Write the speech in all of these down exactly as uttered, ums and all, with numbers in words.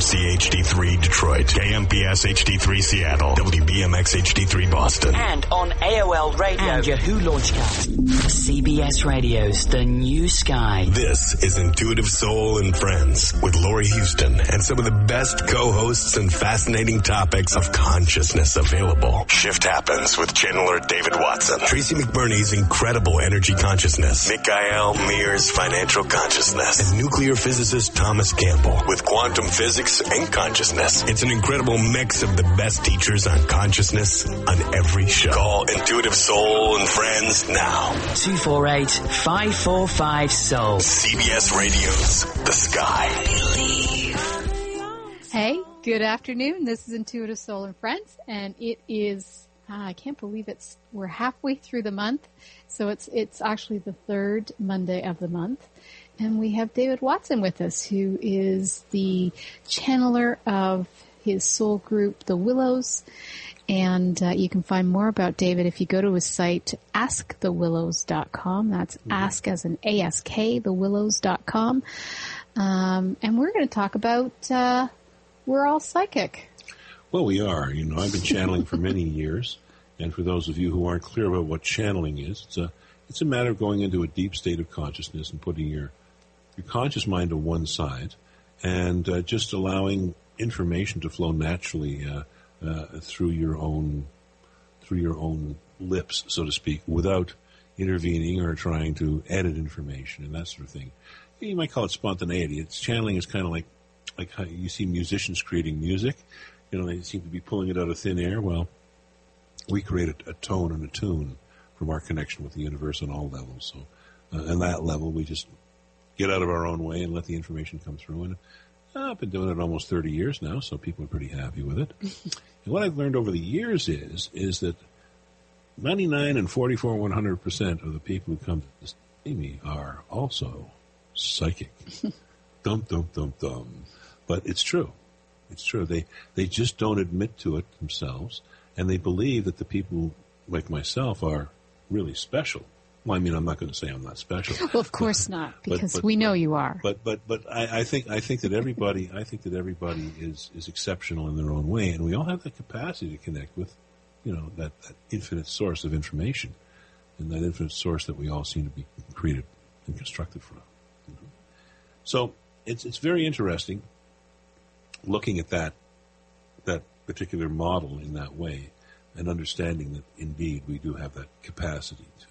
C H D three Detroit, K M P S H D three Seattle, W B M X H D three Boston, and on A O L Radio and Yahoo Launchcast. C B S Radio's The New Sky. This is Intuitive Soul and Friends with Laurie Houston and some of the best co-hosts and fascinating topics of consciousness available. Shift Happens with channeler David Watson, Tracy McBurney's incredible energy consciousness, Mikhail Mir's financial consciousness, and nuclear physicist Thomas Campbell with quantum physics and consciousness. It's an incredible mix of the best teachers on consciousness on every show. Call Intuitive Soul and Friends now. two four eight, five four five, S O U L. C B S Radio's The Sky. Hey, good afternoon. This is Intuitive Soul and Friends, and it is, ah, I can't believe it's, we're halfway through the month, so it's it's actually the third Monday of the month. And we have David Watson with us, who is the channeler of his soul group, The Willows. And uh, you can find more about David if you go to his site, ask the willows dot com. That's mm-hmm. ask as in A S K, the willows dot com. Um, and we're going to talk about uh, we're all psychic. Well, we are. You know, I've been channeling for many years. And for those of you who aren't clear about what channeling is, it's a, it's a matter of going into a deep state of consciousness and putting your your conscious mind to one side and uh, just allowing information to flow naturally uh, uh, through your own through your own lips, so to speak, without intervening or trying to edit information and that sort of thing. You might call it spontaneity. It's channeling is kind of like like how you see musicians creating music. You know, they seem to be pulling it out of thin air. Well, we create a, a tone and a tune from our connection with the universe on all levels. So, uh, on that level, we just get out of our own way and let the information come through. And uh, I've been doing it almost thirty years now, so people are pretty happy with it. And what I've learned over the years is is that ninety-nine and forty-four one hundred percent of the people who come to see me are also psychic. Dum, dum, dum, dum. But it's true. It's true. They they just don't admit to it themselves, and they believe that the people like myself are really special. Well, I mean, I'm not going to say I'm not special. Well, of course but, not, because but, but, we know but, you are. But but but I, I think I think that everybody I think that everybody is, is exceptional in their own way, and we all have the capacity to connect with, you know, that, that infinite source of information, and that infinite source that we all seem to be created and constructed from. You know? So it's it's very interesting looking at that that particular model in that way, and understanding that indeed we do have that capacity to.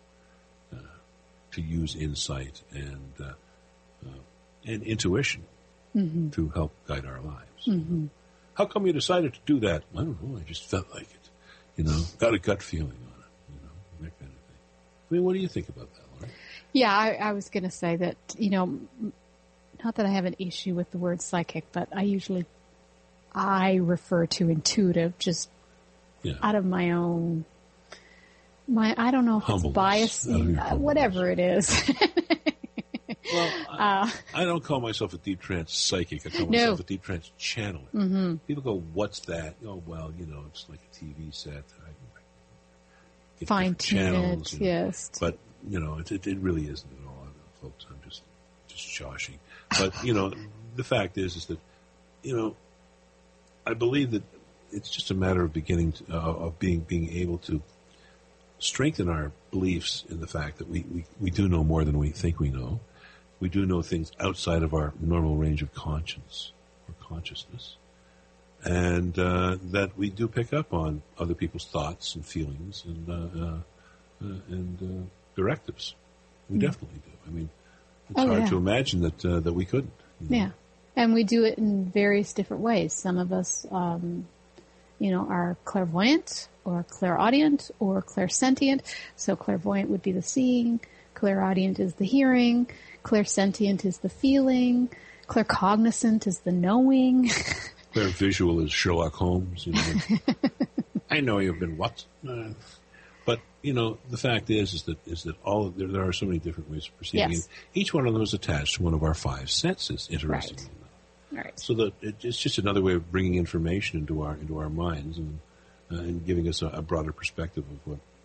to use insight and uh, uh, and intuition mm-hmm. to help guide our lives. Mm-hmm. How come you decided to do that? I don't know. I just felt like it. You know, got a gut feeling on it. You know, that kind of thing. I mean, what do you think about that, Laurie? Yeah, I, I was going to say that, you know, not that I have an issue with the word psychic, but I usually, I refer to intuitive just yeah. out of my own... My, I don't know if Humbleness. it's bias, uh, whatever it is. Well, I, uh, I don't call myself a deep trance psychic. I call no. myself a deep trance channeler. Mm-hmm. People go, "What's that?" Oh, well, you know, it's like a T V set. I Fine tune it, you know, yes. But you know, it, it, it really isn't at all, folks. I'm just just joshing. But you know, the fact is, is that you know, I believe that it's just a matter of beginning to, uh, of being being able to. Strengthen our beliefs in the fact that we, we, we do know more than we think we know. We do know things outside of our normal range of conscience or consciousness. And uh, that we do pick up on other people's thoughts and feelings and uh, uh, uh, and uh, directives. We mm. definitely do. I mean, it's oh, hard yeah. to imagine that uh, that we couldn't. You know? Yeah. And we do it in various different ways. Some of us, um, you know, are clairvoyant, or clairaudient, or clairsentient. So clairvoyant would be the seeing, clairaudient is the hearing, clairsentient is the feeling, claircognizant is the knowing. Clairvisual is Sherlock Holmes. You know. I know you've been what? Uh, but you know, the fact is, is that is that all there, there are so many different ways of perceiving. Yes. Each one of them is attached to one of our five senses. Interestingly right. enough. Right. So that it, it's just another way of bringing information into our into our minds and uh, and giving us a, a broader perspective of what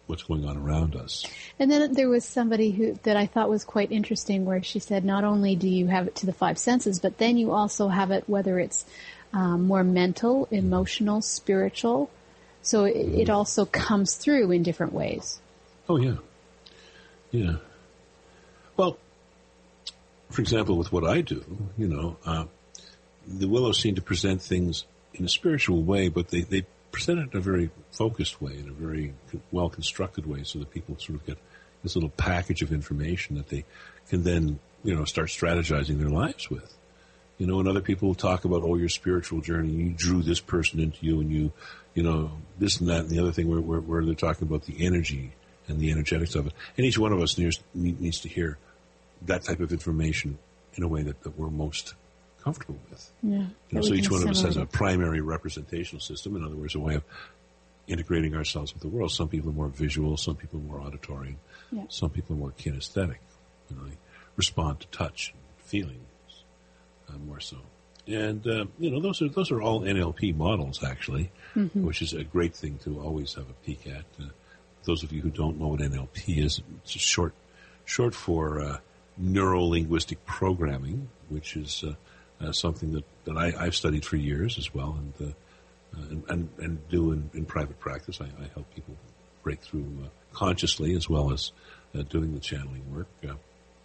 what's going on around us. And then there was somebody who that I thought was quite interesting, where she said not only do you have it to the five senses, but then you also have it whether it's um, more mental, emotional, spiritual. So it, it also comes through in different ways. Oh, yeah. Yeah. Well, for example, with what I do, you know, uh, the Willows seem to present things in a spiritual way, but they, they present it in a very focused way, in a very well-constructed way, so that people sort of get this little package of information that they can then, you know, start strategizing their lives with. You know, and other people will talk about, oh, your spiritual journey, you drew this person into you, and you, you know, this and that and the other thing, where, where, where they're talking about the energy and the energetics of it. And each one of us needs, needs to hear that type of information in a way that, that we're most comfortable with. Yeah, you know, so each one of us has a primary representational system, in other words, a way of integrating ourselves with the world. Some people are more visual, some people are more auditory, yeah. some people are more kinesthetic. You know, they respond to touch and feelings uh, more so. And uh, you know, those are those are all N L P models, actually, mm-hmm. which is a great thing to always have a peek at. Uh, those of you who don't know what N L P is, it's short short for uh, neuro-linguistic programming, which is uh, Uh, something that, that I, I've studied for years as well, and uh, uh, and, and, and do in, in private practice. I, I help people break through uh, consciously, as well as uh, doing the channeling work uh,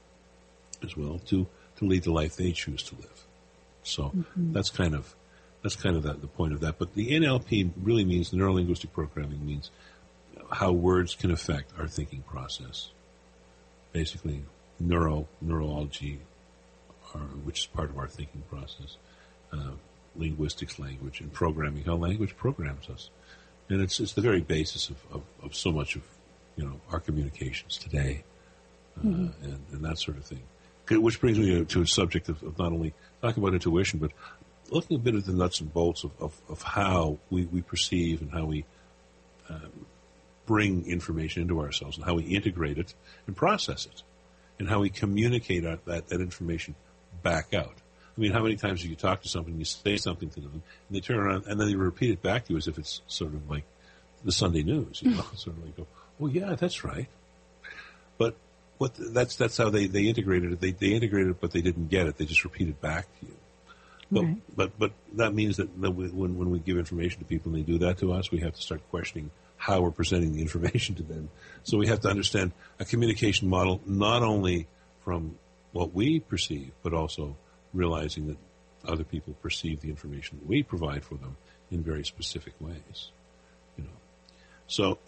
as well, to, to lead the life they choose to live. So mm-hmm. that's kind of that's kind of the, the point of that. But the N L P really means, the neuro-linguistic programming means how words can affect our thinking process. Basically, neuro neurology. Our, which is part of our thinking process, uh, linguistics, language, and programming, how language programs us. And it's it's the very basis of, of, of so much of, you know, our communications today, uh, mm-hmm. and, and that sort of thing. Which brings me to, to a subject of, of not only talking about intuition, but looking a bit at the nuts and bolts of, of, of how we, we perceive and how we um, bring information into ourselves, and how we integrate it and process it, and how we communicate that, that, that information back out. I mean, how many times do you talk to somebody and you say something to them, and they turn around and then they repeat it back to you as if it's sort of like the Sunday news, you know, sort of like, go, oh yeah, that's right. But what that's that's how they, they integrated it. They they integrated it, but they didn't get it. They just repeated back to you. But right. but but that means that when when we give information to people and they do that to us, we have to start questioning how we're presenting the information to them. So we have to understand a communication model not only from what we perceive, but also realizing that other people perceive the information that we provide for them in very specific ways. You know, so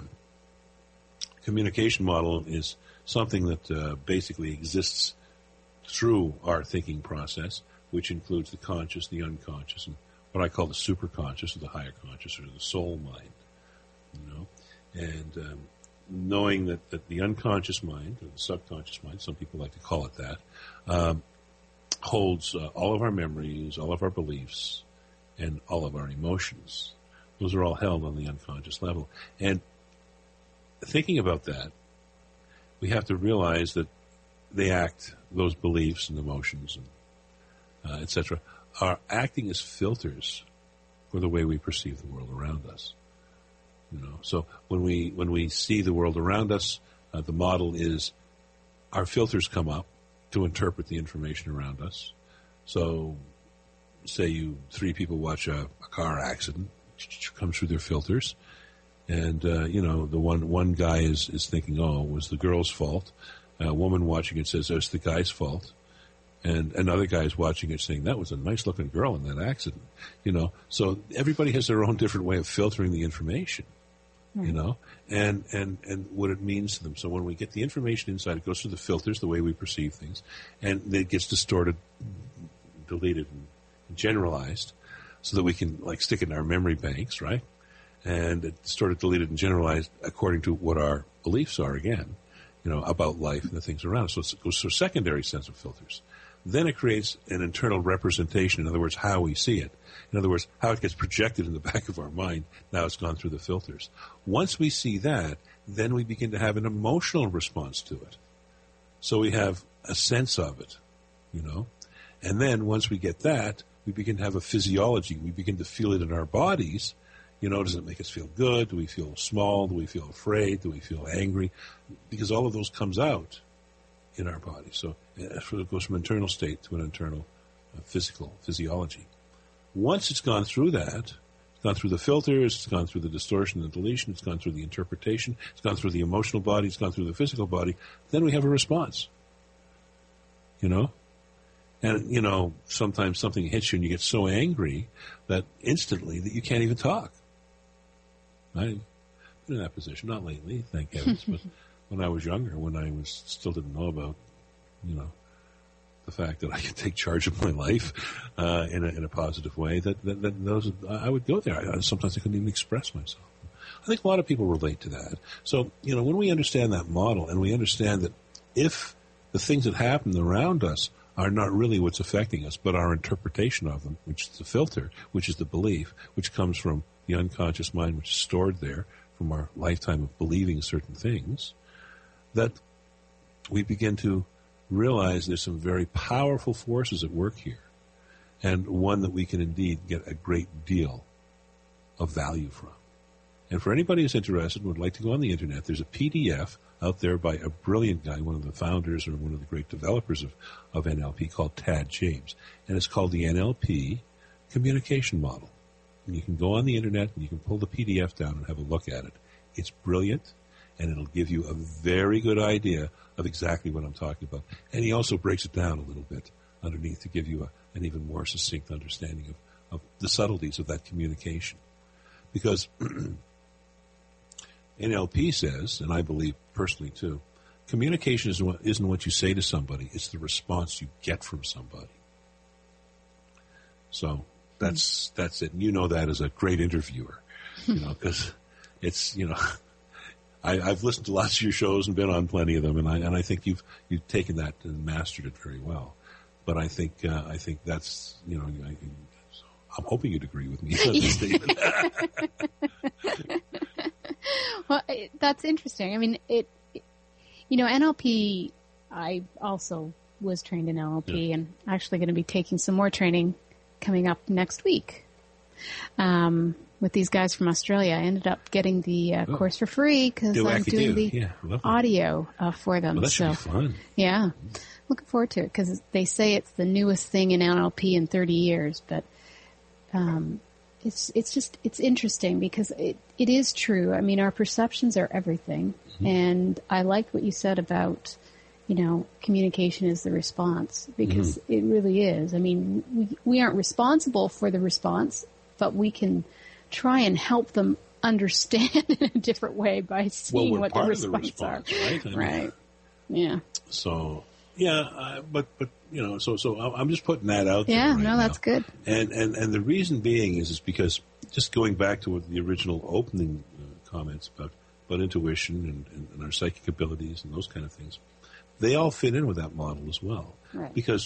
communication model is something that uh, basically exists through our thinking process, which includes the conscious, the unconscious, and what I call the superconscious, or the higher conscious, or the soul mind. You know, and um, knowing that, that the unconscious mind, or the subconscious mind, some people like to call it that, um, holds uh, all of our memories, all of our beliefs, and all of our emotions. Those are all held on the unconscious level. And thinking about that, we have to realize that they act, those beliefs and emotions, and uh, et cetera, are acting as filters for the way we perceive the world around us. You know, so when we when we see the world around us, uh, the model is our filters come up to interpret the information around us. So, say you three people watch a, a car accident, comes through their filters, and uh, you know the one one guy is is thinking, oh, it was the girl's fault. A woman watching it says, oh, it's the guy's fault. And another guy is watching it saying, that was a nice-looking girl in that accident. You know, so everybody has their own different way of filtering the information. You know, and, and, and what it means to them. So when we get the information inside, it goes through the filters, the way we perceive things, and it gets distorted, deleted, and generalized so that we can, like, stick it in our memory banks, right? And it's distorted, deleted, and generalized according to what our beliefs are, again, you know, about life and the things around us. So it goes through a secondary sense of filters. Then it creates an internal representation, in other words, how we see it. In other words, how it gets projected in the back of our mind. Now it's gone through the filters. Once we see that, then we begin to have an emotional response to it. So we have a sense of it, you know. And then once we get that, we begin to have a physiology. We begin to feel it in our bodies, You know, does it make us feel good? Do we feel small? Do we feel afraid? Do we feel angry? Because all of those comes out in our body. So it goes from internal state to an internal uh, physical physiology. Once it's gone through that, it's gone through the filters, it's gone through the distortion and deletion, it's gone through the interpretation, it's gone through the emotional body, it's gone through the physical body, then we have a response. You know? And, you know, sometimes something hits you and you get so angry that instantly that you can't even talk. I've been in that position, not lately, thank heavens, but when I was younger, when I was still didn't know about, you know, the fact that I could take charge of my life uh, in, a, in a positive way, that, that, that those I would go there. I, sometimes I couldn't even express myself. I think a lot of people relate to that. So, you know, when we understand that model and we understand that if the things that happen around us are not really what's affecting us, but our interpretation of them, which is the filter, which is the belief, which comes from the unconscious mind, which is stored there from our lifetime of believing certain things, that we begin to realize there's some very powerful forces at work here, and one that we can indeed get a great deal of value from. And for anybody who's interested and would like to go on the internet, there's a P D F out there by a brilliant guy, one of the founders or one of the great developers of, of N L P, called Tad James. And it's called the N L P Communication Model. And you can go on the internet and you can pull the P D F down and have a look at it. It's brilliant, and it'll give you a very good idea of exactly what I'm talking about. And he also breaks it down a little bit underneath to give you a, an even more succinct understanding of, of the subtleties of that communication. Because N L P says, and I believe personally too, communication isn't what, isn't what you say to somebody, it's the response you get from somebody. So that's that's it. And you know that as a great interviewer, you know, because it's, you know, I, I've listened to lots of your shows and been on plenty of them, and I and I think you've you've taken that and mastered it very well. But I think uh, I think that's, you know, I, I'm hoping you'd agree with me on this statement. Well, it, that's interesting. I mean, it, it, you know, N L P, I also was trained in N L P, yeah. and actually going to be taking some more training coming up next week um, with these guys from Australia. I ended up getting the uh, oh. course for free because I'm doing do. the yeah, audio uh, for them. Well, that should so, be fun. Yeah. Looking forward to it because they say it's the newest thing in N L P in thirty years, but um, it's it's just it's interesting because it, it is true. I mean, our perceptions are everything, mm-hmm. and I liked what you said about, you know, communication is the response, because mm-hmm. it really is. I mean, we we aren't responsible for the response, but we can try and help them understand in a different way by seeing well, what the response, the response are. Right? I mean, right. Yeah. So. Yeah, uh, but but you know, so so I'm just putting that out there. Yeah, right no, now. that's good. And and and the reason being is is because just going back to what the original opening uh, comments about about intuition and, and, and our psychic abilities and those kind of things, they all fit in with that model as well. Right. Because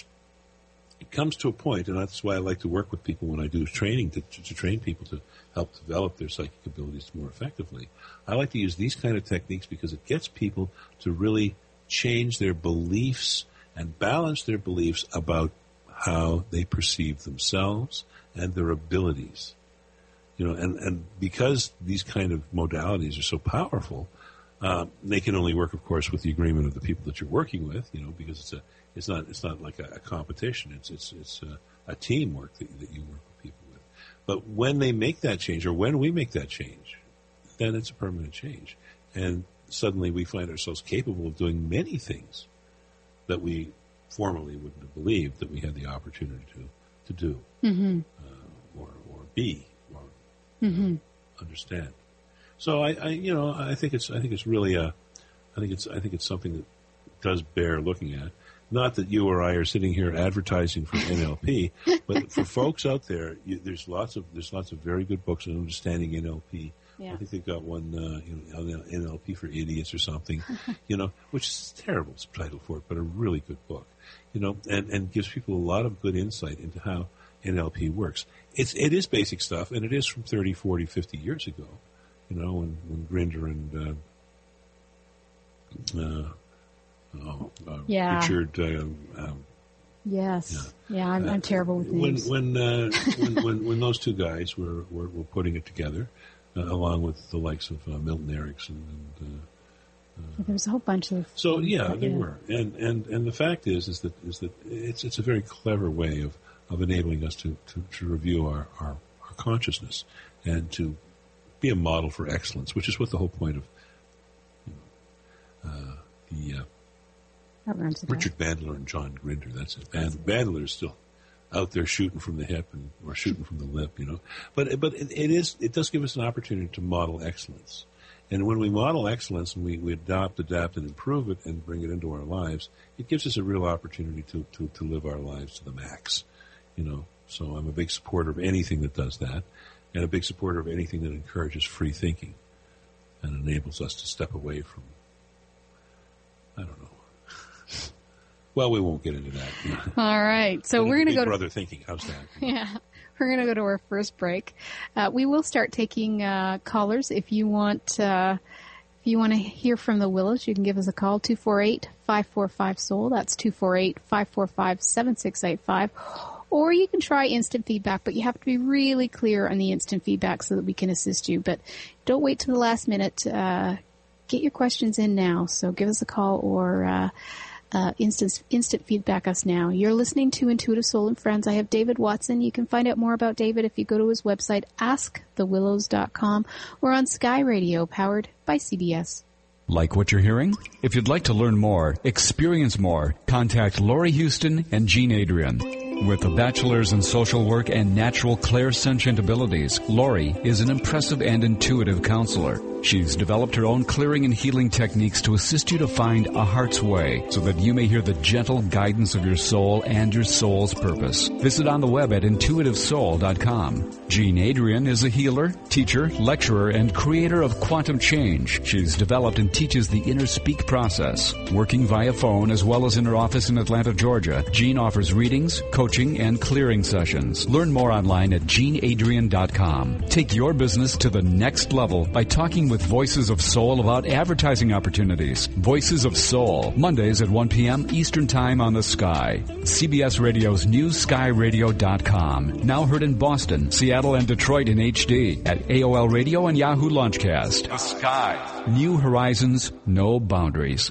it comes to a point, and that's why I like to work with people when I do training to, to, to train people to help develop their psychic abilities more effectively. I like to use these kind of techniques because it gets people to really change their beliefs and balance their beliefs about how they perceive themselves and their abilities. You know, and, and because these kind of modalities are so powerful, uh, they can only work, of course, with the agreement of the people that you're working with. You know, because it's a, it's not, it's not like a, a competition. It's, it's, it's a, a teamwork that, that you work with people with. But when they make that change, or when we make that change, then it's a permanent change, and suddenly we find ourselves capable of doing many things that we formerly wouldn't have believed that we had the opportunity to to do, mm-hmm. uh, or or be, or mm-hmm. uh, understand. So I, I, you know, I think it's I think it's really a, I think it's I think it's something that does bear looking at. Not that you or I are sitting here advertising for N L P, but for folks out there, you, there's lots of there's lots of very good books on understanding N L P. Yeah. I think they've got one, uh, you know, N L P for idiots or something, you know, which is a terrible subtitle for it, but a really good book, you know, and, and gives people a lot of good insight into how N L P works. It's, it is basic stuff, and it is from thirty, forty, fifty years ago, you know, when, when Grinder and, uh, uh, oh, uh, yeah. Richard, uh, um, Yes. Yeah, yeah I'm, I'm terrible with names. When when, uh, when, when when those two guys were, were, were putting it together, uh, along with the likes of uh, Milton Erickson and uh, uh, there was a whole bunch of so yeah, there yeah. were, and and and the fact is is that is that it's it's a very clever way of, of enabling us to, to, to review our, our, our consciousness and to be a model for excellence, which is what the whole point of you know, uh, the uh, Richard Bandler and John Grinder. That's it. Band, Bandler is still out there shooting from the hip and or shooting from the lip, you know. But but it, it is it does give us an opportunity to model excellence. And when we model excellence and we, we adopt, adapt, and improve it and bring it into our lives, it gives us a real opportunity to, to, to live our lives to the max, you know. So I'm a big supporter of anything that does that, and a big supporter of anything that encourages free thinking and enables us to step away from, I don't know. Well, we won't get into that. You know. All right. So we're going to go to brother thinking. How's that? Yeah. We're going to go to our first break. Uh, we will start taking uh, callers. If you want uh, if you want to hear from the Willows, you can give us a call, two four eight, five four five, S O U L. That's two four eight, five four five, seven six eight five. Or you can try instant feedback, but you have to be really clear on the instant feedback so that we can assist you. But don't wait till the last minute. Uh, get your questions in now. So give us a call or uh, uh, instant, instant feedback us now. You're listening to Intuitive Soul and Friends. I have David Watson. You can find out more about David if you go to his website, ask the willows dot com, or on Sky Radio, powered by C B S. Like what you're hearing? If you'd like to learn more, experience more, contact Laurie Houston and Jean Adrian. With a bachelor's in social work and natural clairsentient abilities, Laurie is an impressive and intuitive counselor. She's developed her own clearing and healing techniques to assist you to find a heart's way so that you may hear the gentle guidance of your soul and your soul's purpose. Visit on the web at intuitive soul dot com. Jean Adrian is a healer, teacher, lecturer, and creator of Quantum Change. She's developed and teaches the inner speak process. Working via phone as well as in her office in Atlanta, Georgia, Jean offers readings, coaching, and clearing sessions. Learn more online at jean adrian dot com. Take your business to the next level by talking with Voices of Soul about advertising opportunities. Voices of Soul, Mondays at one p.m. Eastern Time on the Sky. C B S Radio's new sky radio dot com. Now heard in Boston, Seattle, and Detroit in H D at A O L Radio and Yahoo Launchcast. The Sky. New horizons, no boundaries.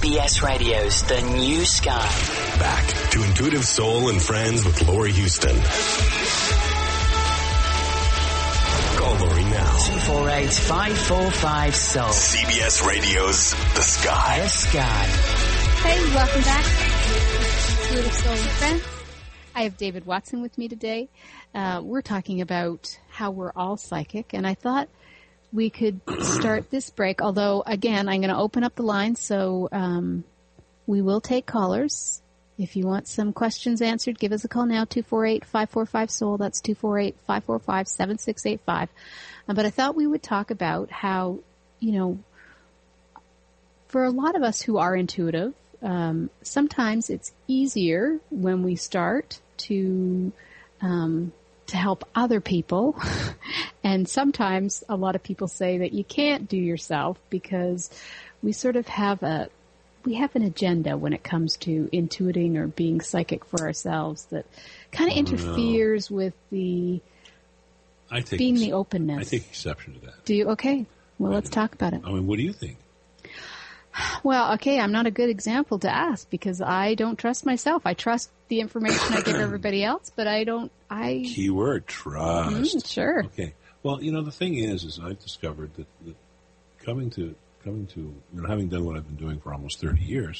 B S Radio's The New Sky. Back to Intuitive Soul and Friends with Laurie Houston. Call Laurie now. two four eight, five four five, S O U L. C B S Radio's The Sky. The Sky. Hey, welcome back to Intuitive Soul and Friends. I have David Watson with me today. Uh, we're talking about how we're all psychic, and I thought we could start this break, although, again, I'm going to open up the line, so um, we will take callers. If you want some questions answered, give us a call now, two four eight, five four five, S O U L. That's two four eight, five four five, seven six eight five. Uh, but I thought we would talk about how, you know, for a lot of us who are intuitive, um, sometimes it's easier when we start to um, to help other people. And sometimes a lot of people say that you can't do yourself because we sort of have a we have an agenda when it comes to intuiting or being psychic for ourselves that kind of Oh, interferes no. with the I take being ex- the openness. I take exception to that. Do you? Okay. Well, I let's do. talk about it. I mean, what do you think? Well, okay, I'm not a good example to ask because I don't trust myself. I trust the information I give everybody else, but I don't, I... Keyword, trust. Mm, sure. Okay. Well, you know, the thing is, is I've discovered that, that coming to, coming to, you know, having done what I've been doing for almost thirty years,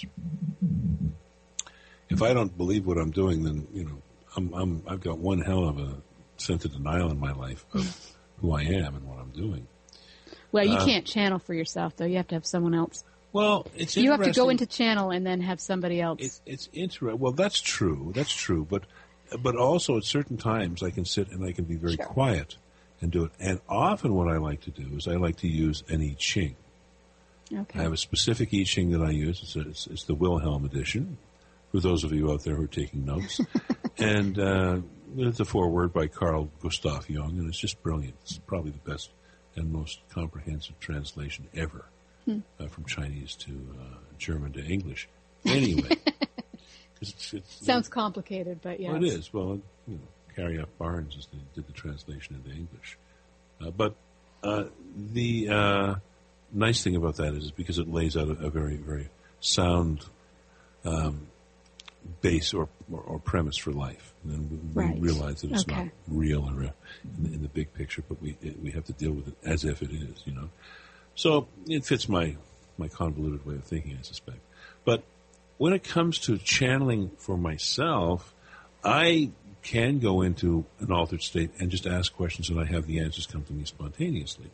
if I don't believe what I'm doing, then, you know, I'm, I'm, I've got one hell of a sense of denial in my life of who I am and what I'm doing. Well, you Uh, can't channel for yourself, though. You have to have someone else. Well, it's You have to go interesting. into channel and then have somebody else. It's it's interesting. Well, that's true. That's true. But but also at certain times I can sit and I can be very Sure. quiet and do it. And often what I like to do is I like to use an I Ching. Okay. I have a specific I Ching that I use. It's, a, it's, it's the Wilhelm edition. For those of you out there who are taking notes, and uh, it's a foreword by Carl Gustav Jung, and it's just brilliant. It's probably the best and most comprehensive translation ever. Hmm. Uh, from Chinese to uh, German to English. Anyway. 'Cause it's, it's, Sounds complicated, but yeah. Well, it is. Well, you know, Carrie F. Barnes is the, did the translation into English. Uh, but uh, the uh, nice thing about that is, is because it lays out a, a very, very sound um, base or, or, or premise for life. And we, Right. we realize that it's Okay. not real or uh, in, the, in the big picture, but we it, we have to deal with it as if it is, you know. So it fits my, my convoluted way of thinking, I suspect. But when it comes to channeling for myself, I can go into an altered state and just ask questions and I have the answers come to me spontaneously.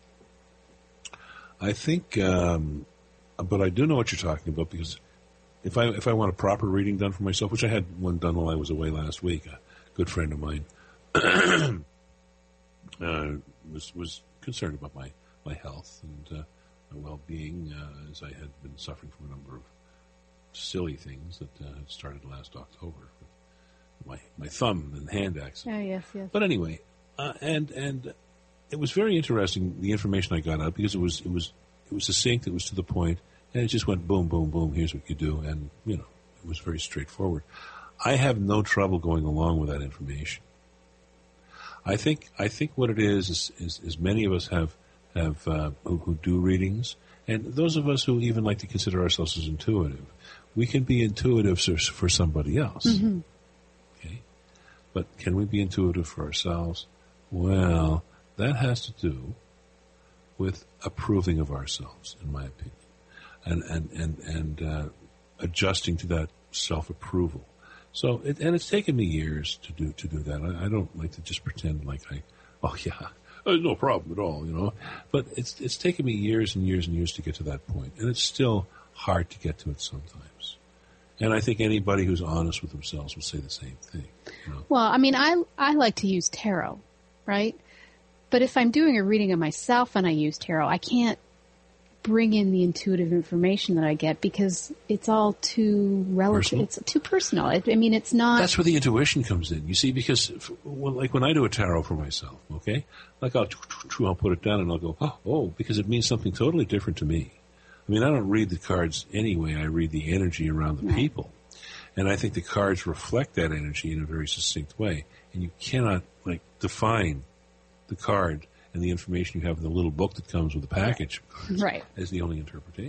I think, um, but I do know what you're talking about because if I if I want a proper reading done for myself, which I had one done while I was away last week, a good friend of mine uh, was was concerned about my my health and uh, my well-being, uh, as I had been suffering from a number of silly things that uh, had started last October. My my thumb and hand accident. Oh, yes, yes. But anyway, uh, and and it was very interesting the information I got out because it was it was it was succinct, it was to the point, and it just went boom, boom, boom. Here's what you do, and you know it was very straightforward. I have no trouble going along with that information. I think I think what it is is, is, is many of us have have uh, who, who do readings, and those of us who even like to consider ourselves as intuitive, we can be intuitive for, for somebody else. Mm-hmm. Okay, but can we be intuitive for ourselves? Well, that has to do with approving of ourselves, in my opinion, and and and and uh, adjusting to that self-approval. So, it, and it's taken me years to do to do that. I, I don't like to just pretend like I, oh yeah, there's no problem at all, you know. But it's it's taken me years and years and years to get to that point, and it's still hard to get to it sometimes. And I think anybody who's honest with themselves will say the same thing. You know? Well, I mean, I I like to use tarot, right? But if I'm doing a reading of myself and I use tarot, I can't bring in the intuitive information that I get because it's all too relative. Personal? It's too personal. I, I mean, it's not. That's where the intuition comes in. You see, because if, well, like when I do a tarot for myself, okay, like I'll I'll put it down and I'll go, oh, oh, because it means something totally different to me. I mean, I don't read the cards anyway. I read the energy around the Right. people, and I think the cards reflect that energy in a very succinct way. And you cannot like define the card and the information you have in the little book that comes with the package Right. as the only interpretation.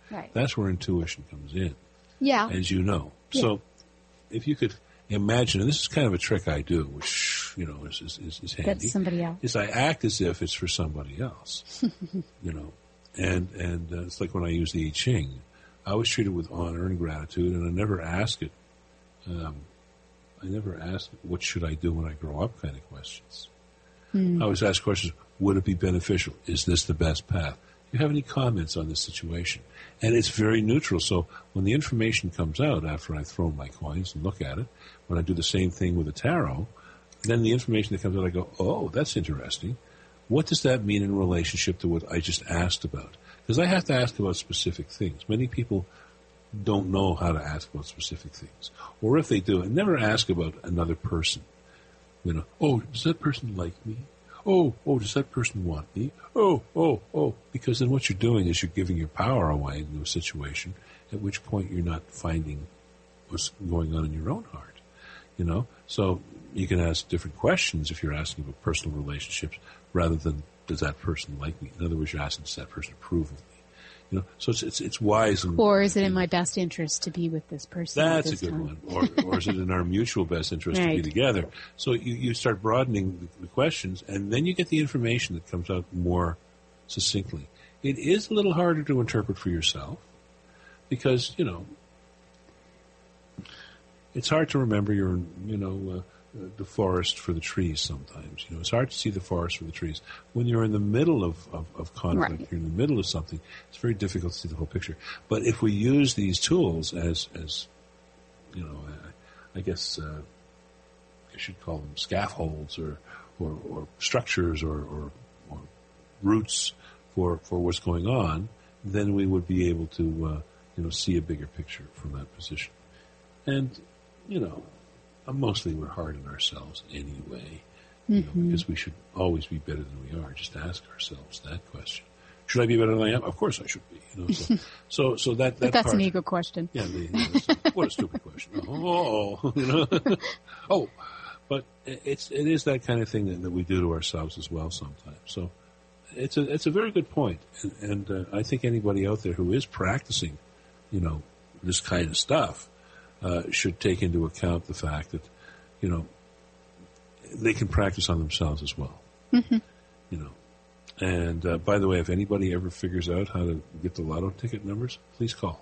Right. That's where intuition comes in, Yeah. as you know. Yeah. So if you could imagine, and this is kind of a trick I do, which, you know, is, is, is, is handy. That's somebody else. Is I act as if it's for somebody else, you know. And, and uh, it's like when I use the I Ching. I always treat it with honor and gratitude, and I never ask it. Um, I never ask, what should I do when I grow up, kind of questions. Hmm. I always ask questions, would it be beneficial? Is this the best path? Do you have any comments on this situation? And it's very neutral. So when the information comes out after I've thrown my coins and look at it, when I do the same thing with the tarot, then the information that comes out, I go, oh, that's interesting. What does that mean in relationship to what I just asked about? Because I have to ask about specific things. Many people don't know how to ask about specific things. Or if they do, and never ask about another person. You know, oh, does that person like me? Oh, oh, does that person want me? Oh, oh, oh. Because then what you're doing is you're giving your power away into a situation, at which point you're not finding what's going on in your own heart. You know? So you can ask different questions if you're asking about personal relationships rather than, does that person like me? In other words, you're asking, does that person approve of me? You know, so it's it's, it's wise. And, or is it in my best interest to be with this person? That's this a good time? one. Or, or is it in our mutual best interest Right. to be together? So you, you start broadening the, the questions, and then you get the information that comes out more succinctly. It is a little harder to interpret for yourself because, you know, it's hard to remember your, you know, uh, the forest for the trees sometimes. You know, it's hard to see the forest for the trees. When you're in the middle of, of, of conflict, Right. you're in the middle of something, it's very difficult to see the whole picture. But if we use these tools as, as you know, I, I guess uh, I should call them scaffolds or, or, or structures or, or, or roots for, for what's going on, then we would be able to, uh, you know, see a bigger picture from that position. And, you know, mostly we're hard on ourselves anyway, you Mm-hmm. know, because we should always be better than we are. Just ask ourselves that question. Should I be better than I am? Of course I should be. You know, so, so, so that, that But that's part, an ego question. Yeah, the, you know, so, what a stupid question. Oh, you know. oh, but it's, it is that kind of thing that, that we do to ourselves as well sometimes. So it's a, it's a very good point. And, and uh, I think anybody out there who is practicing, you know, this kind of stuff, Uh, should take into account the fact that, you know, they can practice on themselves as well. Mm-hmm. You know, and uh, by the way, if anybody ever figures out how to get the lotto ticket numbers, please call.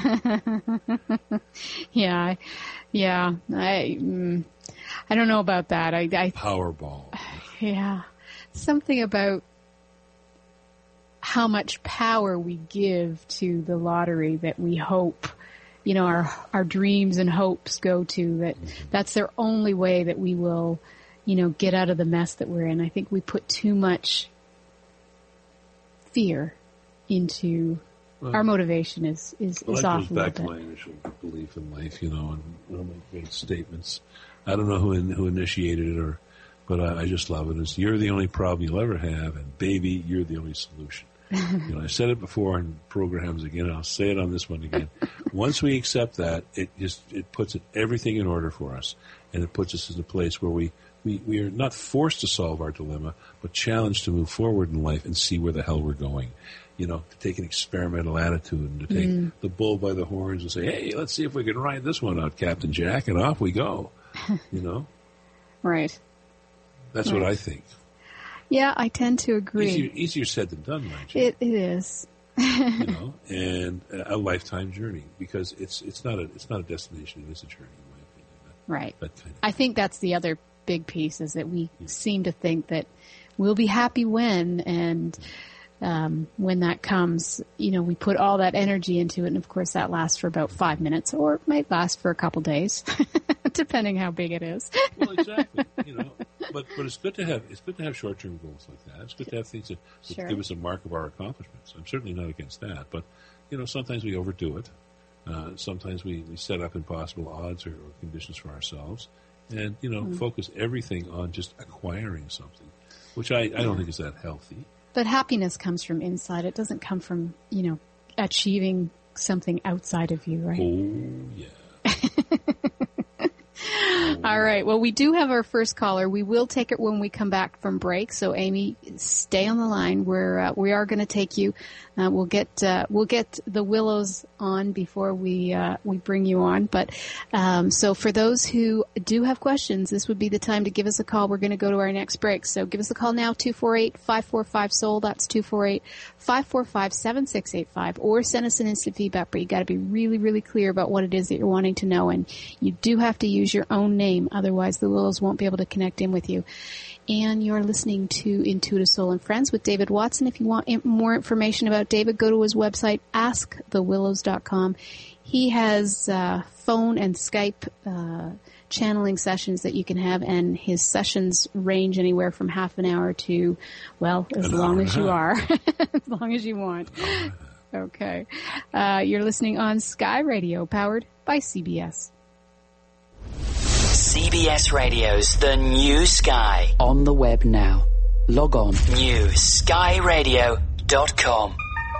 yeah, I- yeah. I mm, I don't know about that. I, I Powerball. yeah, something about how much power we give to the lottery that we hope, you know, our our dreams and hopes go to, that that's their only way that we will, you know, get out of the mess that we're in. I think we put too much fear into Well, our motivation is is, Well, is that off goes a back to little my bit. initial belief in life, you know, and I'll make great statements. I don't know who in, who initiated it, or, but I, I just love it. It's, you're the only problem you'll ever have, and baby, you're the only solution. You know, I said it before in programs again, and I'll say it on this one again. Once we accept that, it just it puts it, everything in order for us, and it puts us in a place where we, we, we are not forced to solve our dilemma, but challenged to move forward in life and see where the hell we're going. You know, to take an experimental attitude and to take Mm. the bull by the horns and say, hey, let's see if we can ride this one out, Captain Jack, and off we go. You know? Right. That's Right. what I think. Yeah, I tend to agree. Easier, easier said than done, mind you. It it is. You know, and a lifetime journey, because it's it's not a it's not a destination, it is a journey, in my opinion. That, Right. that kind of I think that's the other big piece, is that we seem to think that we'll be happy when, and um, when that comes, you know, we put all that energy into it, and of course that lasts for about five minutes, or it might last for a couple days, depending how big it is. Well, exactly. You know, but but it's good to have it's good to have short term goals like that. It's good to have things that, that Sure. give us a mark of our accomplishments. I'm certainly not against that, but you know, sometimes we overdo it. Uh, sometimes we, we set up impossible odds or, or conditions for ourselves, and you know, Mm. focus everything on just acquiring something, which I, I don't think is that healthy. But happiness comes from inside. It doesn't come from, you know, achieving something outside of you, right? Oh yeah. All right. Well, we do have our first caller. We will take it when we come back from break. So, Amy, stay on the line. We're uh, we are going to take you. Uh, we'll get uh, we'll get the Willows on before we uh, we bring you on. But um, so for those who do have questions, this would be the time to give us a call. We're going to go to our next break. So give us a call now, two four eight, five four five, S O U L. That's two four eight, five four five, seven six eight five. Or send us an instant feedback. But you got to be really, really clear about what it is that you're wanting to know. And you do have to use your own name. Otherwise, the Willows won't be able to connect in with you. And you're listening to Intuitive Soul and Friends with David Watson. If you want more information about David, go to his website, ask the willows dot com. He has uh, phone and Skype uh, channeling sessions that you can have, and his sessions range anywhere from half an hour to, well, as long as you are, as long as you want. Okay. Uh, you're listening on Sky Radio, powered by C B S. C B S Radio's The New Sky. On the web now. Log on. new sky radio dot com.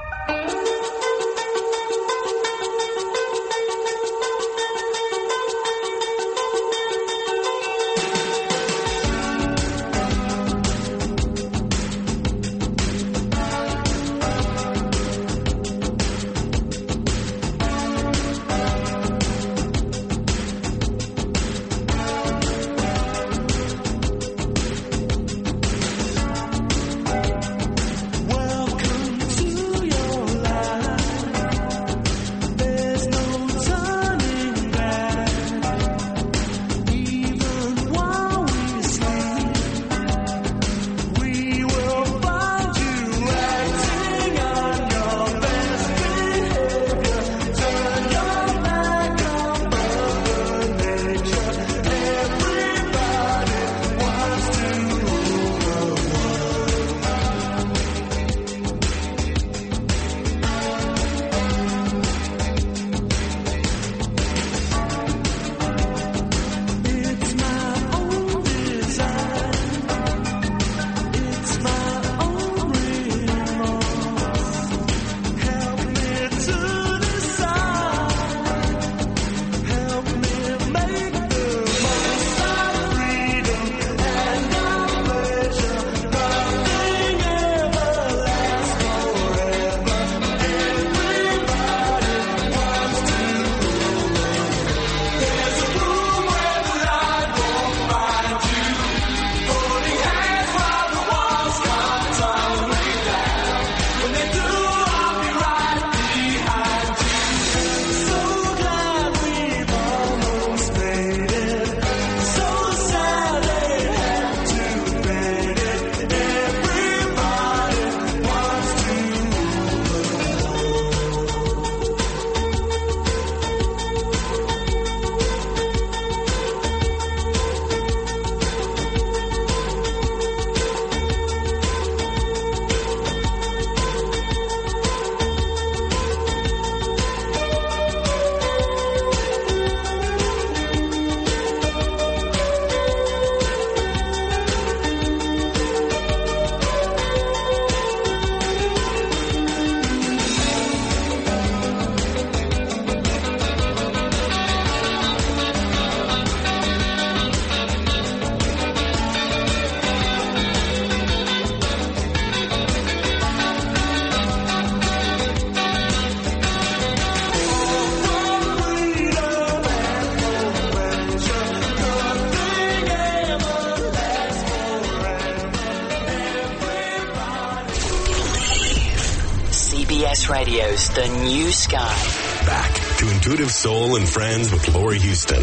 Radio's The New Sky. Back to Intuitive Soul and Friends with Laurie Houston.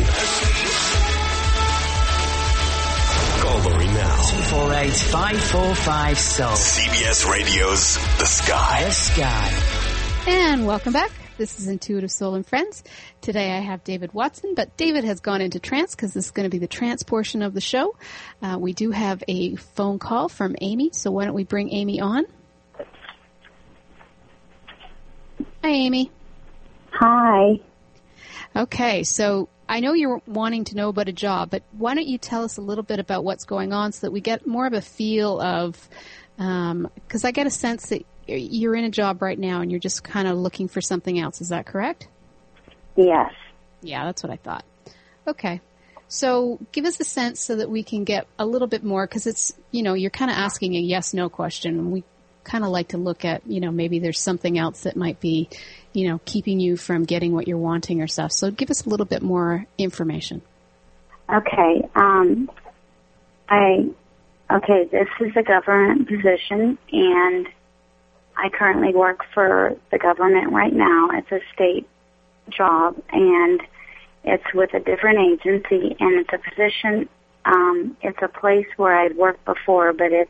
Call Laurie now. two four eight, five four five, S O U L. C B S Radio's The Sky. The Sky. And welcome back. This is Intuitive Soul and Friends. Today I have David Watson, but David has gone into trance because this is going to be the trance portion of the show. Uh, we do have a phone call from Amy, so why don't we bring Amy on? Hi, Amy. Hi. Okay, so I know you're wanting to know about a job, but why don't you tell us a little bit about what's going on so that we get more of a feel of, um, because I get a sense that you're in a job right now and you're just kind of looking for something else. Is that correct? Yes. Yeah, that's what I thought. Okay. So give us a sense so that we can get a little bit more, because it's, you know, you're kind of asking a yes-no question. And we kind of like to look at, you know, maybe there's something else that might be, you know, keeping you from getting what you're wanting or stuff. So give us a little bit more information. Okay. Um, I, okay, this is a government position, and I currently work for the government right now. It's a state job, and it's with a different agency, and it's a position, um, it's a place where I'd worked before, but it's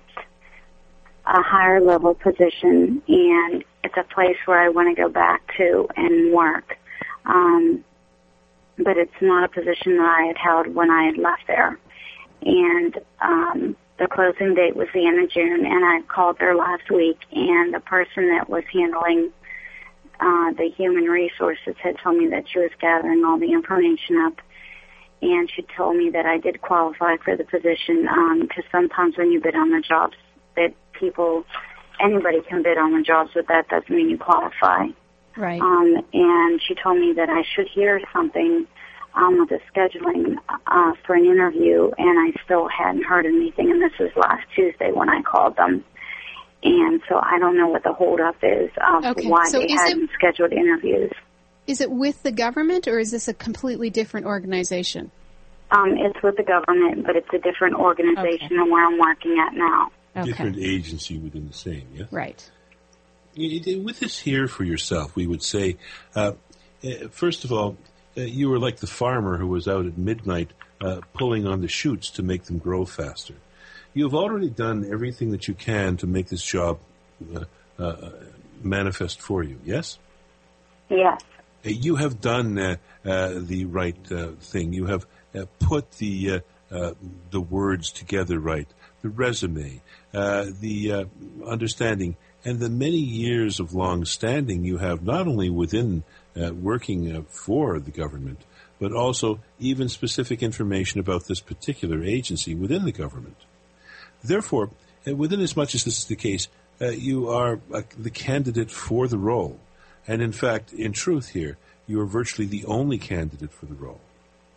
a higher level position, and it's a place where I want to go back to and work. Um, but it's not a position that I had held when I had left there. And um, the closing date was the end of June, and I called there last week, and the person that was handling uh, the human resources had told me that she was gathering all the information up, and she told me that I did qualify for the position, because um, sometimes when you bid on the jobs, that people, anybody can bid on the jobs, but that doesn't mean you qualify. Right. Um, and she told me that I should hear something um, with the scheduling uh, for an interview, and I still hadn't heard anything, and this was last Tuesday when I called them. And so I don't know what the holdup is of okay. why so they hadn't it, scheduled interviews. Is it with the government, or is this a completely different organization? Um, it's with the government, but it's a different organization okay. than where I'm working at now. Okay. Different agency within the same, yes? Right. With this here for yourself, we would say, uh, first of all, uh, you were like the farmer who was out at midnight uh, pulling on the shoots to make them grow faster. You've already done everything that you can to make this job uh, uh, manifest for you, yes? Yes. Uh, you have done uh, uh, the right uh, thing. You have uh, put the uh, uh, the words together right, the resume, uh, the uh, understanding, and the many years of long standing you have not only within uh, working uh, for the government, but also even specific information about this particular agency within the government. Therefore, uh, within as much as this is the case, uh, you are uh, the candidate for the role. And in fact, in truth here, you are virtually the only candidate for the role.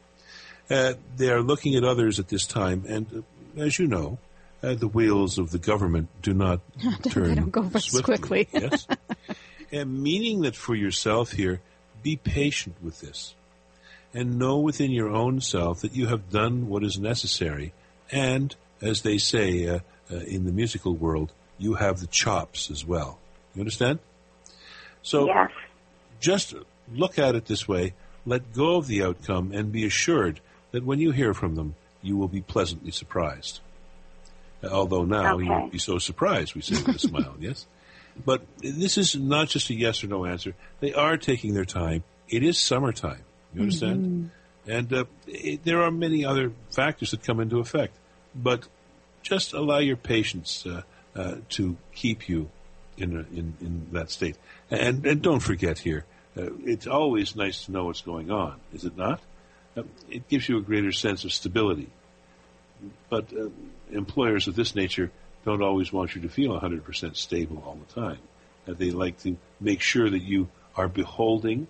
Uh, they are looking at others at this time, and uh, as you know, Uh, the wheels of the government do not turn they don't go swiftly. quickly. Yes? And meaning that for yourself here, be patient with this. And know within your own self that you have done what is necessary. And, as they say uh, uh, in the musical world, you have the chops as well. You understand? So, yes. Just look at it this way. Let go of the outcome and be assured that when you hear from them, you will be pleasantly surprised. Although now okay. you won't be so surprised, we say with a smile, yes? But this is not just a yes or no answer. They are taking their time. It is summertime. You understand? Mm-hmm. And uh, it, there are many other factors that come into effect. But just allow your patience uh, uh, to keep you in, a, in in that state. And, and don't forget here, uh, it's always nice to know what's going on, is it not? Uh, it gives you a greater sense of stability. But uh, employers of this nature don't always want you to feel one hundred percent stable all the time. Uh, they like to make sure that you are beholding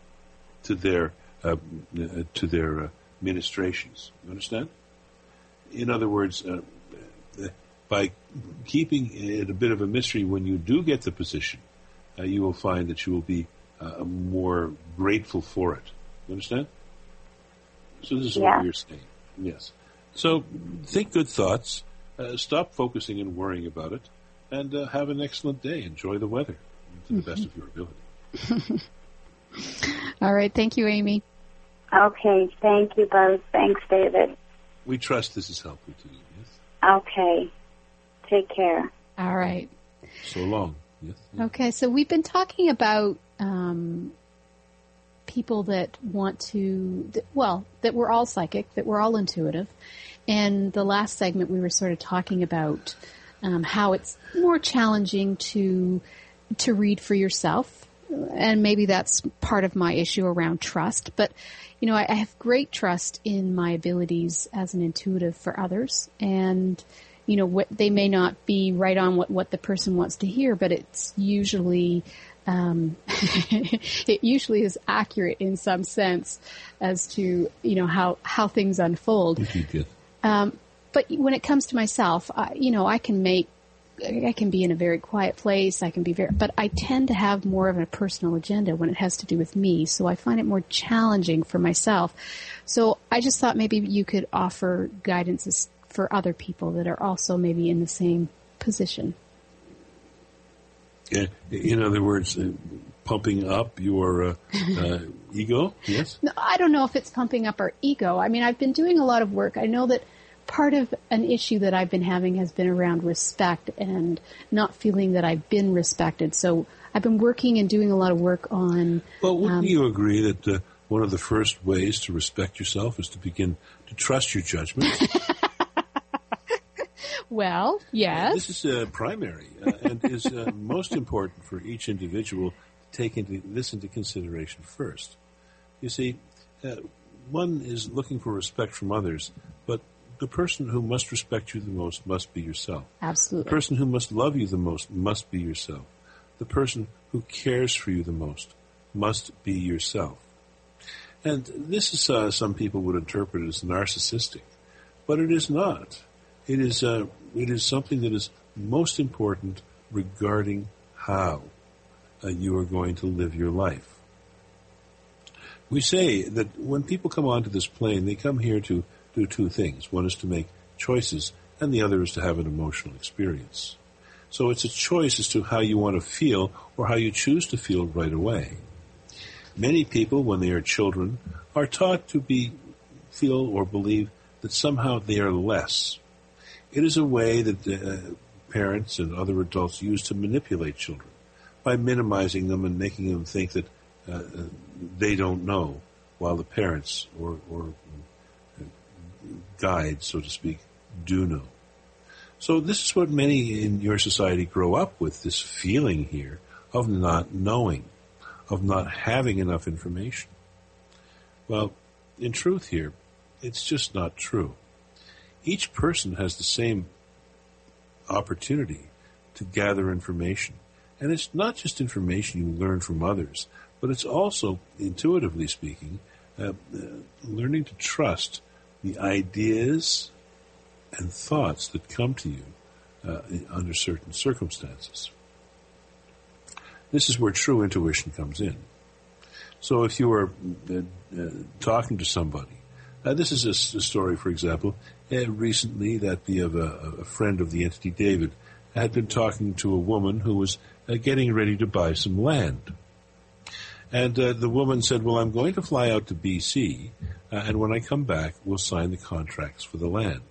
to their uh, uh, to their uh, ministrations. You understand? In other words, uh, uh, by keeping it a bit of a mystery when you do get the position, uh, you will find that you will be uh, more grateful for it. You understand? So this is yeah. what you're saying. Yes. So think good thoughts, uh, stop focusing and worrying about it, and uh, have an excellent day. Enjoy the weather to the best of your ability. All right. Thank you, Amy. Okay. Thank you both. Thanks, David. We trust this is helpful to you, yes? Okay. Take care. All right. So long. Yes. Yeah. Okay. So we've been talking about um, people that want to, well, that we're all psychic, that we're all intuitive. And the last segment we were sort of talking about um, how it's more challenging to to read for yourself. And maybe that's part of my issue around trust. But, you know, I, I have great trust in my abilities as an intuitive for others. And, you know, what, they may not be right on what, what the person wants to hear, but it's usually um, it usually is accurate in some sense as to, you know, how, how things unfold. Um, but when it comes to myself, I, you know, I can make, I can be in a very quiet place. I can be very, but I tend to have more of a personal agenda when it has to do with me. So I find it more challenging for myself. So I just thought maybe you could offer guidance for other people that are also maybe in the same position. Yeah. In other words, uh, pumping up your uh, uh, ego, yes? No, I don't know if it's pumping up our ego. I mean, I've been doing a lot of work. I know that part of an issue that I've been having has been around respect and not feeling that I've been respected. So I've been working and doing a lot of work on... Well, wouldn't um, you agree that uh, one of the first ways to respect yourself is to begin to trust your judgment? Well, yes. Uh, this is uh, primary uh, and is uh, most important for each individual to take into, this into consideration first. You see, uh, one is looking for respect from others, but the person who must respect you the most must be yourself. Absolutely. The person who must love you the most must be yourself. The person who cares for you the most must be yourself. And this is, uh, some people would interpret it as narcissistic, but it is not. It is, uh, it is something that is most important regarding how uh, you are going to live your life. We say that when people come onto this plane, they come here to do two things. One is to make choices, and the other is to have an emotional experience. So it's a choice as to how you want to feel or how you choose to feel right away. Many people, when they are children, are taught to be feel or believe that somehow they are less. It is a way that uh, parents and other adults use to manipulate children by minimizing them and making them think that uh, they don't know, while the parents or, or guides, so to speak, do know. So this is what many in your society grow up with, this feeling here of not knowing, of not having enough information. Well, in truth here, it's just not true. Each person has the same opportunity to gather information. And it's not just information you learn from others, but it's also, intuitively speaking, uh, uh, learning to trust the ideas and thoughts that come to you uh, under certain circumstances. This is where true intuition comes in. So if you are uh, uh, talking to somebody, uh, this is a, a story, for example, uh, recently that the, of a, a friend of the entity, David, had been talking to a woman who was uh, getting ready to buy some land. And uh, the woman said, well, I'm going to fly out to B C, uh, and when I come back, we'll sign the contracts for the land.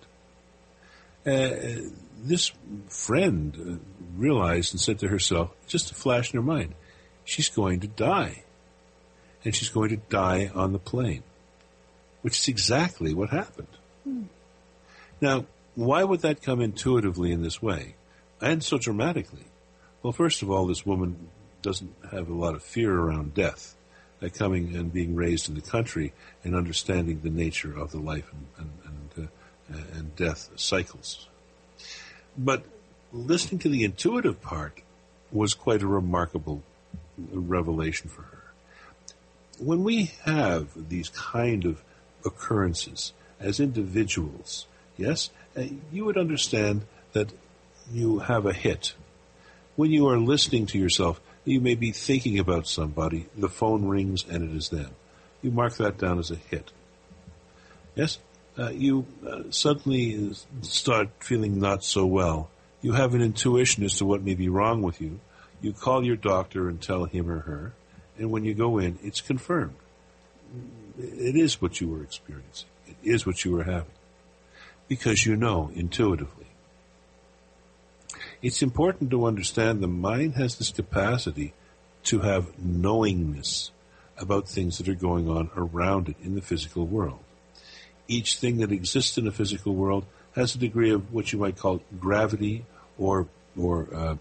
Uh, this friend uh, realized and said to herself, just a flash in her mind, she's going to die. And she's going to die on the plane, which is exactly what happened. Hmm. Now, why would that come intuitively in this way, and so dramatically? Well, first of all, this woman doesn't have a lot of fear around death, uh, coming and being raised in the country and understanding the nature of the life and, and, and, uh, and death cycles. But listening to the intuitive part was quite a remarkable revelation for her. When we have these kind of occurrences as individuals, yes, uh, you would understand that you have a hit. When you are listening to yourself, you may be thinking about somebody, the phone rings and it is them. You mark that down as a hit. Yes? Uh, you uh, suddenly start feeling not so well. You have an intuition as to what may be wrong with you. You call your doctor and tell him or her, and when you go in, it's confirmed. It is what you were experiencing. It is what you were having. Because you know intuitively. It's important to understand the mind has this capacity to have knowingness about things that are going on around it in the physical world. Each thing that exists in the physical world has a degree of what you might call gravity or or uh,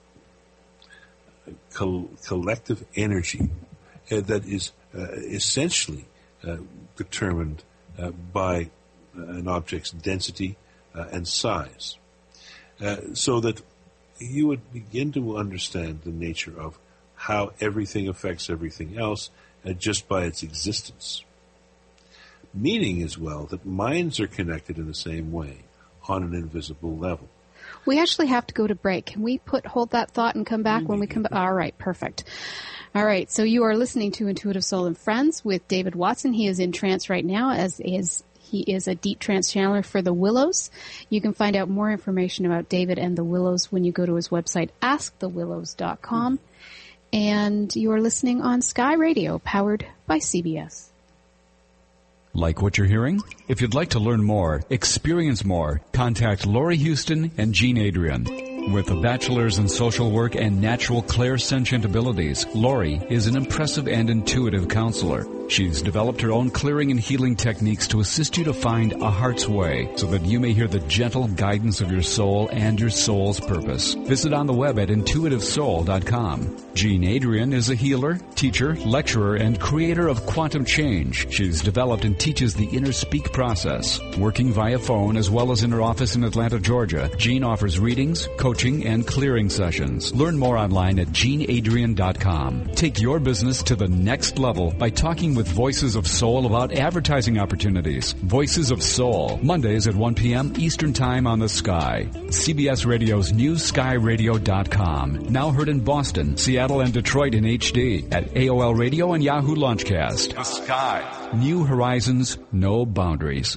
co- collective energy uh, that is uh, essentially uh, determined uh, by an object's density uh, and size. Uh, so that you would begin to understand the nature of how everything affects everything else uh, just by its existence. Meaning as well that minds are connected in the same way on an invisible level. We actually have to go to break. Can we put hold that thought and come back when we come back? All right, perfect. All right, so you are listening to Intuitive Soul and Friends with David Watson. He is in trance right now, as is he is a deep trance channeler for the Willows. You can find out more information about David and the Willows when you go to his website, ask the willows dot com. And you are listening on Sky Radio, powered by C B S. Like what you're hearing? If you'd like to learn more, experience more, contact Laurie Houston and Jean Adrian. With a bachelor's in social work and natural clairsentient abilities, Laurie is an impressive and intuitive counselor. She's developed her own clearing and healing techniques to assist you to find a heart's way so that you may hear the gentle guidance of your soul and your soul's purpose. Visit on the web at intuitive soul dot com. Jean Adrian is a healer, teacher, lecturer, and creator of Quantum Change. She's developed and teaches the Inner Speak process. Working via phone as well as in her office in Atlanta, Georgia, Jean offers readings, coaching, and clearing sessions. Learn more online at jean adrian dot com. Take your business to the next level by talking with Voices of Soul about advertising opportunities. Voices of Soul, Mondays at one p.m. Eastern Time on the Sky. C B S Radio's new sky radio dot com. Now heard in Boston, Seattle, and Detroit in H D at A O L Radio and Yahoo Launchcast. The Sky. New horizons, no boundaries.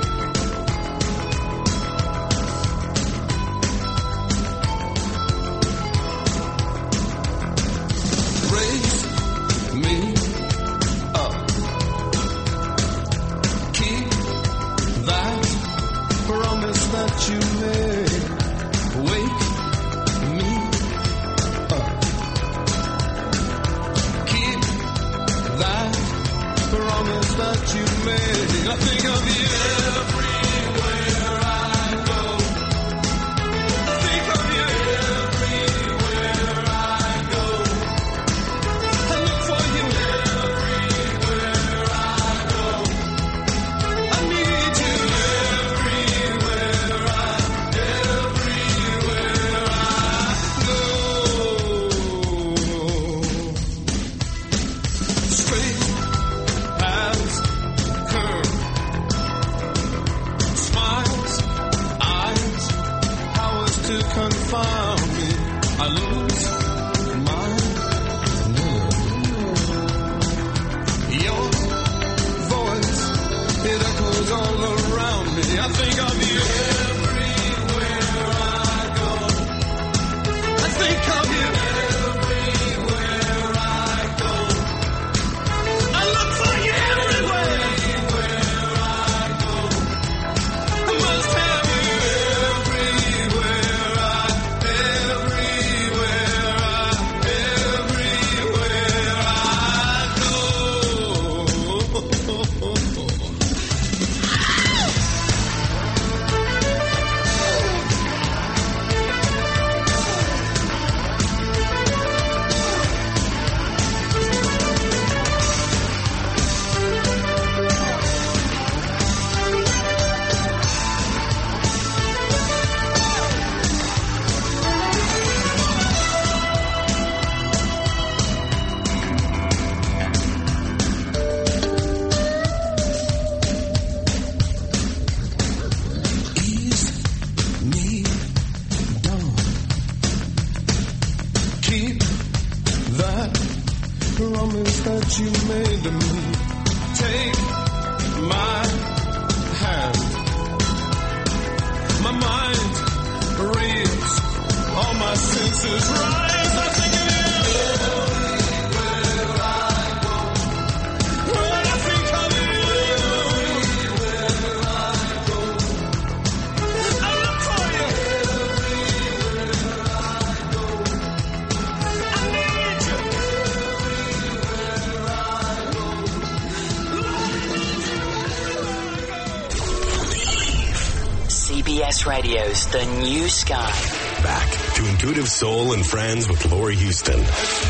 Radio's The New Sky. Back to Intuitive Soul and Friends with Laurie Houston.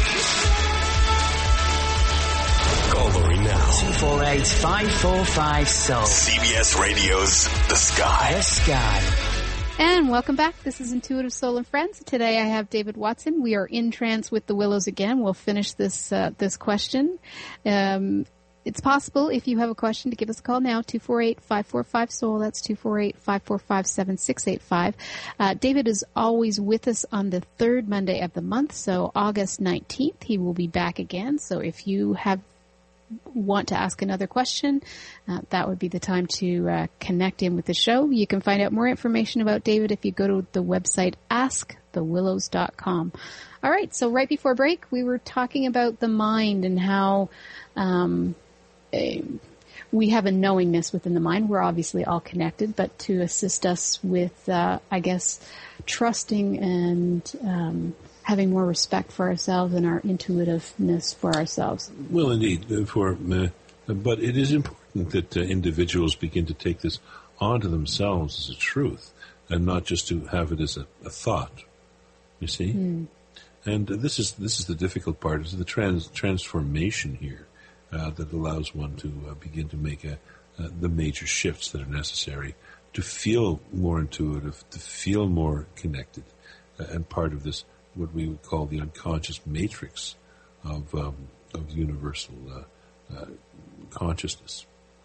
Call Laurie now. two four eight, five four five, S O U L. C B S Radio's The Sky. The Sky. And welcome back. This is Intuitive Soul and Friends. Today I have David Watson. We are in trance with the Willows again. We'll finish this uh, this question. Um, it's possible, if you have a question, to give us a call now, two four eight, five four five, S O U L. That's two four eight, five four five, seven six eight five. Uh, David is always with us on the third Monday of the month, so August nineteenth he will be back again. So if you have want to ask another question, uh, that would be the time to uh, connect in with the show. You can find out more information about David if you go to the website ask the willows dot com. All right, so right before break, we were talking about the mind and how um, a, we have a knowingness within the mind. We're obviously all connected, but to assist us with, uh, I guess, trusting and um, having more respect for ourselves and our intuitiveness for ourselves. Well, indeed, for uh, but it is important that uh, individuals begin to take this onto themselves as a truth, and not just to have it as a, a thought. You see, mm. and uh, this is this is the difficult part: is the trans transformation here uh, that allows one to uh, begin to make a, uh, the major shifts that are necessary to feel more intuitive, to feel more connected, uh, and part of this, what we would call the unconscious matrix of um, of universal uh, uh, consciousness.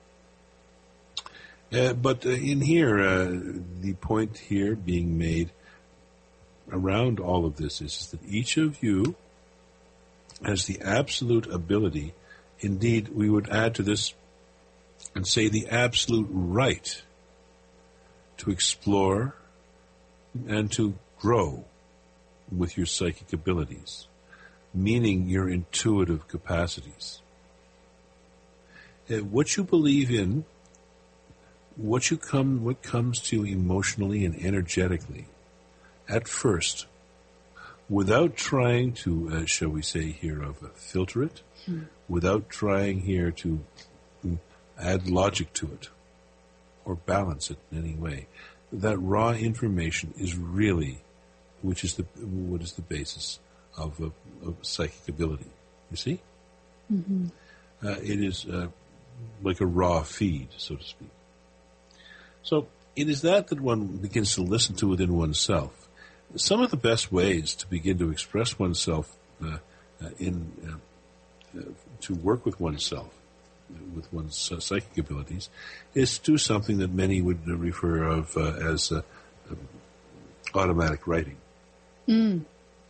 Uh, but uh, in here, uh, the point here being made around all of this is, is that each of you has the absolute ability, indeed, we would add to this and say the absolute right to explore and to grow with your psychic abilities, meaning your intuitive capacities. Uh, what you believe in, what you come, what comes to you emotionally and energetically, at first, without trying to, uh, shall we say here, of uh, filter it, hmm. without trying here to um, add logic to it or balance it in any way, that raw information is really, which is the what is the basis of, of, of psychic ability. You see, mm-hmm. uh, it is uh, like a raw feed, so to speak. So it is that that one begins to listen to within oneself. Some of the best ways to begin to express oneself uh, uh, in uh, uh, to work with oneself, uh, with one's uh, psychic abilities, is to do something that many would uh, refer of uh, as uh, um, automatic writing. Mm.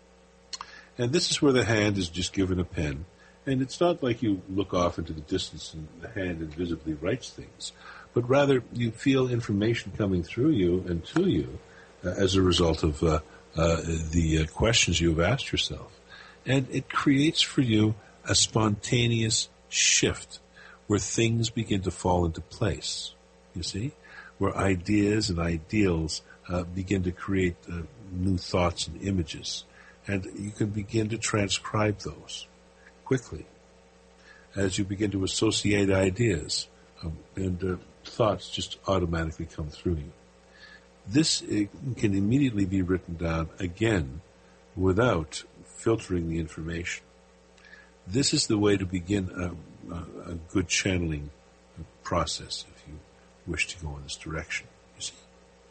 And this is where the hand is just given a pen, and it's not like you look off into the distance and the hand invisibly writes things, but rather you feel information coming through you and to you uh, as a result of uh, uh, the uh, questions you have asked yourself. And it creates for you a spontaneous shift where things begin to fall into place, you see, where ideas and ideals uh, begin to create uh, new thoughts and images. And you can begin to transcribe those quickly as you begin to associate ideas um, and uh, thoughts just automatically come through you. This uh, can immediately be written down again without filtering the information. This is the way to begin a, a, a good channeling process if you wish to go in this direction, you see.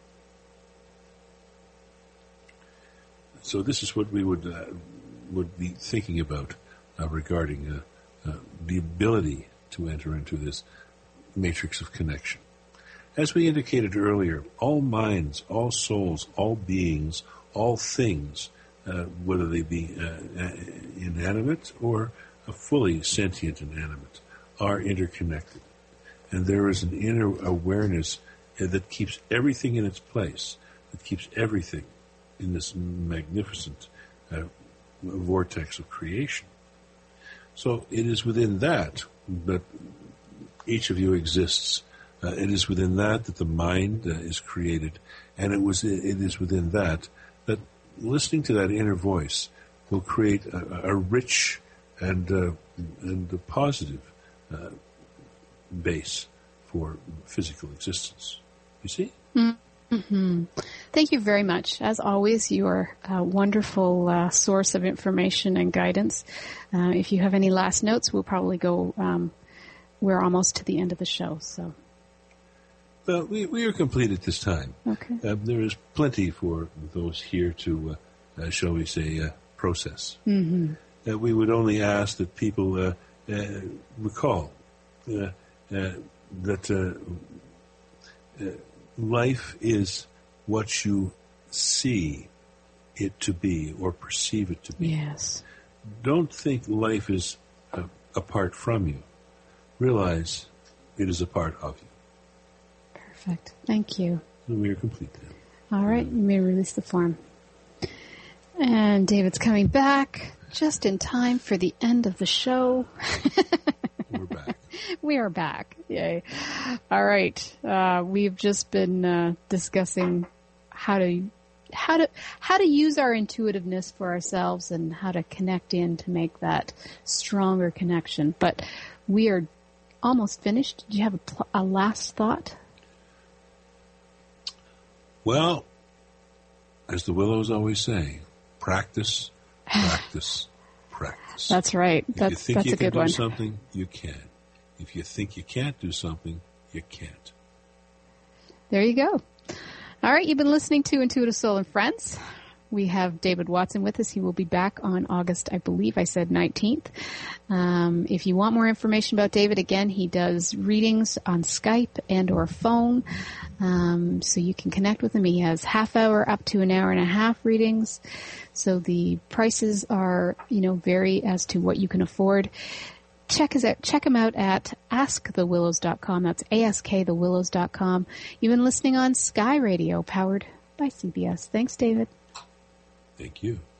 So this is what we would uh, would be thinking about uh, regarding uh, uh, the ability to enter into this matrix of connection. As we indicated earlier, all minds, all souls, all beings, all things, uh, whether they be uh, inanimate or uh, fully sentient and animate, are interconnected. And there is an inner awareness uh, that keeps everything in its place, that keeps everything in this magnificent uh, vortex of creation. So it is within that that each of you exists. Uh, it is within that that the mind uh, is created, and it was it is within that that listening to that inner voice will create a, a rich and uh, and a positive uh, base for physical existence. You see? Mm-hmm. Thank you very much. As always, you are a wonderful uh, source of information and guidance. Uh, if you have any last notes, we'll probably go. Um, we're almost to the end of the show, so. Well, we, we are complete at this time. Okay. Uh, there is plenty for those here to, uh, uh, shall we say, uh, process. Mm-hmm. Uh, we would only ask that people uh, uh, recall uh, uh, that uh, uh, life is what you see it to be or perceive it to be. Yes. Don't think life is uh, apart from you. Realize it is a part of you. Perfect. Thank you. And we are complete now. All right. You may release the form. And David's coming back just in time for the end of the show. We're back. We are back. Yay. All right. Uh, we've just been uh, discussing how to how to how to use our intuitiveness for ourselves and how to connect in to make that stronger connection. But we are almost finished. Do you have a, pl- a last thought? Well, as the Willows always say, practice, practice, practice. That's right. If That's you think that's you a can good do one. something, you can. If you think you can't do something, you can't. There you go. All right, you've been listening to Intuitive Soul and Friends. We have David Watson with us. He will be back on August, I believe I said nineteenth. Um, if you want more information about David, again, he does readings on Skype and or phone. Um, so you can connect with him. He has half hour up to an hour and a half readings. So the prices are, you know, vary as to what you can afford. Check his out, check him out at ask the willows dot com. That's A S K the willows dot com. You've been listening on Sky Radio, powered by C B S. Thanks, David. Thank you.